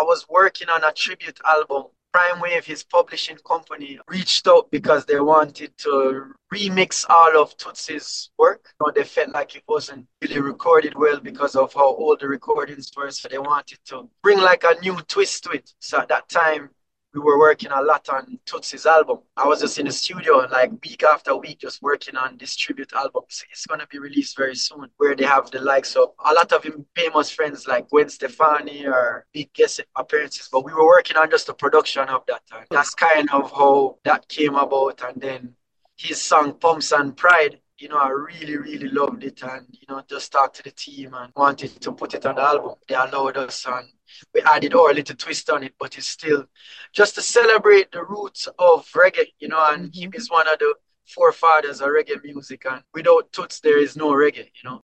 was working on a tribute album. Prime Wave, his publishing company, reached out because they wanted to remix all of Tootsie's work. You know, they felt like it wasn't really recorded well because of how old the recordings were. So they wanted to bring like a new twist to it. So at that time, we were working a lot on Tootsie's album. I was just in the studio like week after week just working on this tribute album. So it's gonna be released very soon, where they have the likes of a lot of him famous friends like Gwen Stefani or big guest appearances. But we were working on just the production of that time. That's kind of how that came about. And then his song Pumps and Pride, you know, I really, really loved it and, you know, just talked to the team and wanted to put it on the album. They allowed us and we added our little twist on it, but it's still just to celebrate the roots of reggae, you know, and him is one of the forefathers of reggae music. And without Toots, there is no reggae, you know.